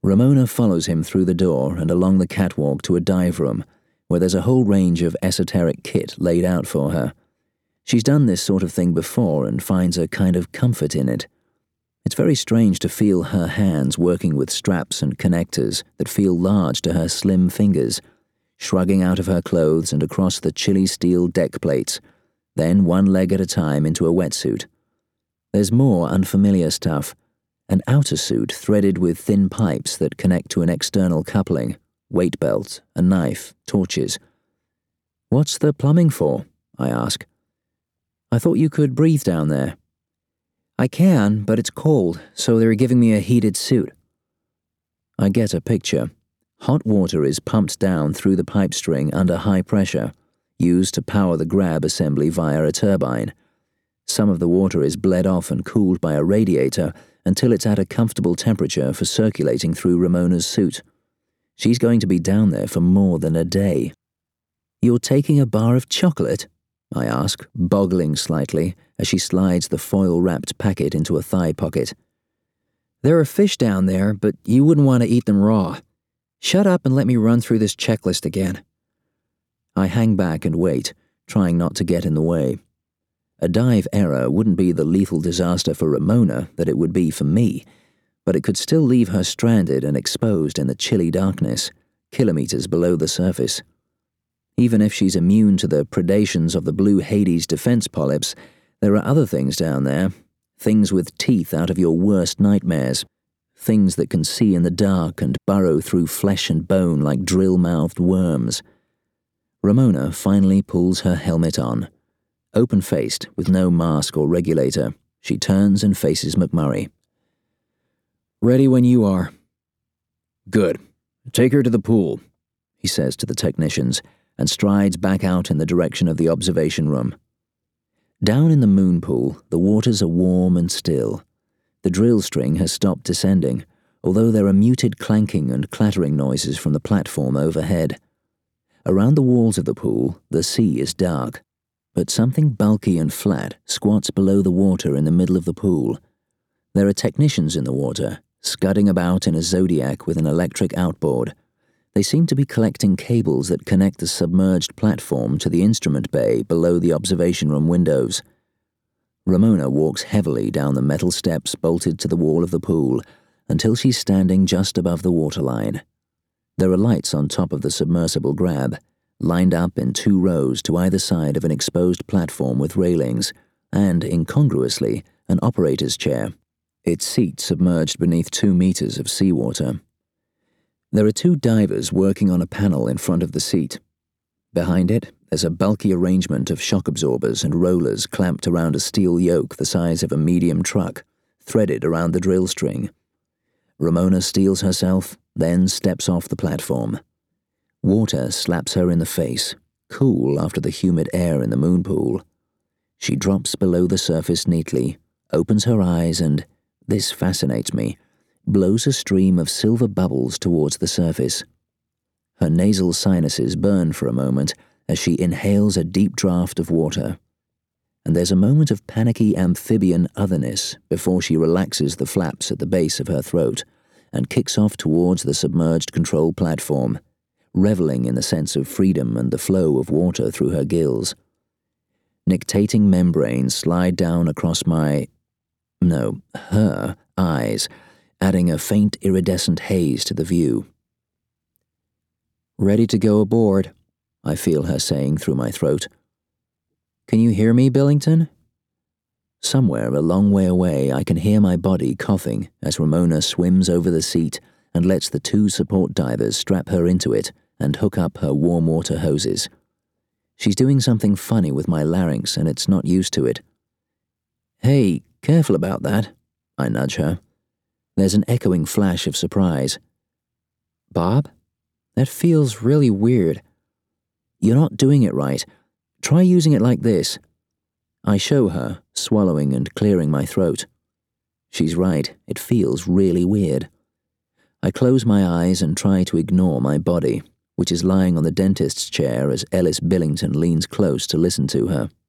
Ramona follows him through the door and along the catwalk to a dive room, where there's a whole range of esoteric kit laid out for her. She's done this sort of thing before and finds a kind of comfort in it. It's very strange to feel her hands working with straps and connectors that feel large to her slim fingers, shrugging out of her clothes and across the chilly steel deck plates, then one leg at a time into a wetsuit. There's more unfamiliar stuff, an outer suit threaded with thin pipes that connect to an external coupling, weight belt, a knife, torches. "What's the plumbing for?" I ask. "I thought you could breathe down there." "I can, but it's cold, so they're giving me a heated suit." I get a picture. Hot water is pumped down through the pipe string under high pressure, used to power the grab assembly via a turbine. Some of the water is bled off and cooled by a radiator until it's at a comfortable temperature for circulating through Ramona's suit. She's going to be down there for more than a day. "You're taking a bar of chocolate?" I ask, boggling slightly as she slides the foil-wrapped packet into a thigh pocket. "There are fish down there, but you wouldn't want to eat them raw. Shut up and let me run through this checklist again." I hang back and wait, trying not to get in the way. A dive error wouldn't be the lethal disaster for Ramona that it would be for me, but it could still leave her stranded and exposed in the chilly darkness, kilometers below the surface. Even if she's immune to the predations of the blue Hades defense polyps, there are other things down there, things with teeth out of your worst nightmares, things that can see in the dark and burrow through flesh and bone like drill-mouthed worms. Ramona finally pulls her helmet on. Open-faced, with no mask or regulator, she turns and faces McMurray. "Ready when you are." "Good. Take her to the pool," he says to the technicians, and strides back out in the direction of the observation room. Down in the moon pool, the waters are warm and still. The drill string has stopped descending, although there are muted clanking and clattering noises from the platform overhead. Around the walls of the pool, the sea is dark, but something bulky and flat squats below the water in the middle of the pool. There are technicians in the water, scudding about in a zodiac with an electric outboard. They seem to be collecting cables that connect the submerged platform to the instrument bay below the observation room windows. Ramona walks heavily down the metal steps bolted to the wall of the pool until she's standing just above the waterline. There are lights on top of the submersible grab, lined up in 2 rows to either side of an exposed platform with railings, and, incongruously, an operator's chair, its seat submerged beneath 2 meters of seawater. There are 2 divers working on a panel in front of the seat. Behind it, there's a bulky arrangement of shock absorbers and rollers clamped around a steel yoke the size of a medium truck, threaded around the drill string. Ramona steels herself, then steps off the platform. Water slaps her in the face, cool after the humid air in the moon pool. She drops below the surface neatly, opens her eyes and, this fascinates me, blows a stream of silver bubbles towards the surface. Her nasal sinuses burn for a moment as she inhales a deep draught of water. And there's a moment of panicky amphibian otherness before she relaxes the flaps at the base of her throat and kicks off towards the submerged control platform, reveling in the sense of freedom and the flow of water through her gills. Nictating membranes slide down across her eyes, adding a faint iridescent haze to the view. "Ready to go aboard," I feel her saying through my throat. "Can you hear me, Billington?" Somewhere a long way away I can hear my body coughing as Ramona swims over the seat and lets the 2 support divers strap her into it and hook up her warm water hoses. She's doing something funny with my larynx and it's not used to it. "Hey, careful about that," I nudge her. There's an echoing flash of surprise. "Bob? That feels really weird." "You're not doing it right. Try using it like this." I show her, swallowing and clearing my throat. She's right, it feels really weird. I close my eyes and try to ignore my body, which is lying on the dentist's chair as Ellis Billington leans close to listen to her.